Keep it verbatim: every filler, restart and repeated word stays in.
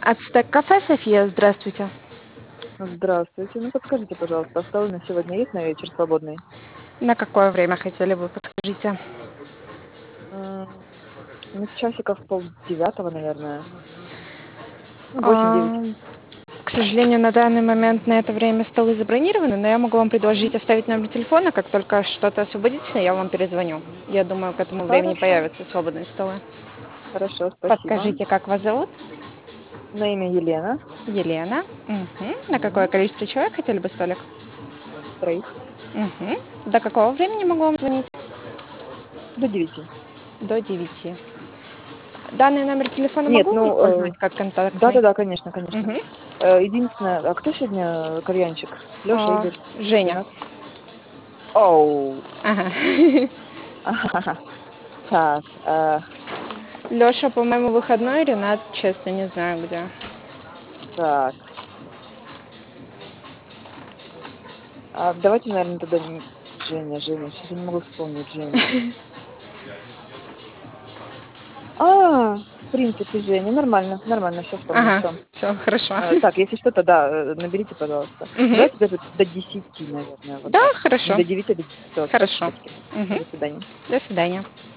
Ацтек кафе, София, здравствуйте. Здравствуйте. Ну, подскажите, пожалуйста, а столы на сегодня есть на вечер свободные? На какое время хотели бы, подскажите? М, Ну, часиков полдевятого, наверное. Ну, восемь-девять. Ам, к сожалению, на данный момент на это время столы забронированы, но я могу вам предложить оставить номер телефона, как только что-то освободится, я вам перезвоню. Я думаю, к этому времени Хорошо, появятся свободные столы. хорошо, спасибо. Подскажите, как вас зовут? На имя Елена. Елена. Мгм. На какое Мгм. количество человек хотели бы столик? Троих. Мгм. До какого времени могу вам звонить? До девяти. До девяти. Данный номер телефона Нет, могу ну, э, узнать как контактный? да-да-да, конечно, конечно. Мгм. Э, Единственное, а кто сегодня кальянщик? Леша, А, Игорь, Женя. Ренат? Оу. Ага. Так, э, Лёша, по-моему, выходной, Ренат, честно, не знаю где. так. А давайте, наверное, тогда не- Женя, Женя. Сейчас я не могу вспомнить Женю. А, в принципе, Женя, нормально, нормально, все вспомнил, Ага, все. все хорошо. Так, если что-то, да, э, наберите, пожалуйста. Мгм. Давайте даже до десяти, наверное, вот Да, так. Не хорошо, до девяти, а до десяти. Всё, хорошо. спасибочки. Мгм. До свидания. До свидания.